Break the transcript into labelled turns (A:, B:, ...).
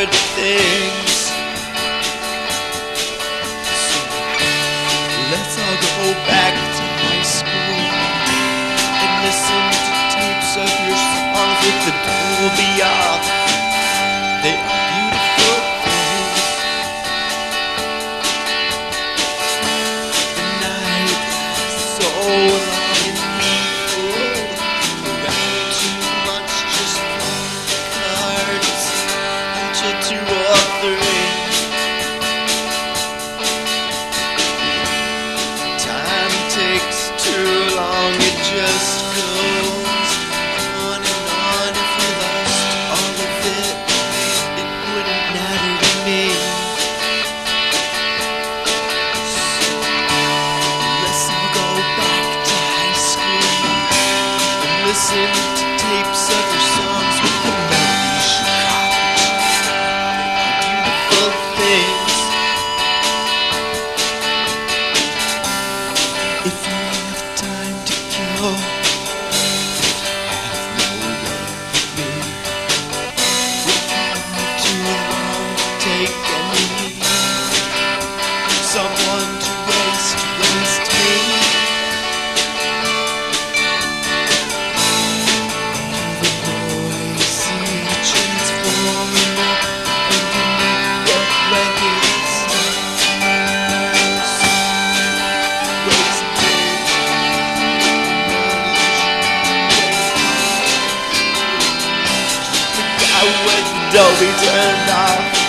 A: good things. So let's all go back to high school and listen to tapes of your songs with the Dolby off. They are beautiful things. The night lasts so long and people around too much, just cards until 2 or 3. Time takes too long, it just goes on and on. If we lost all of it, it wouldn't matter to me. So let's all go back to high school and listen to tapes of your songs with the melodies you caught. They are beautiful things. If you have time to kill, have nowhere to be. If you have too long to take and you need someone to waste me. The boys see transforming up underneath the blankets. When Dolby turned off,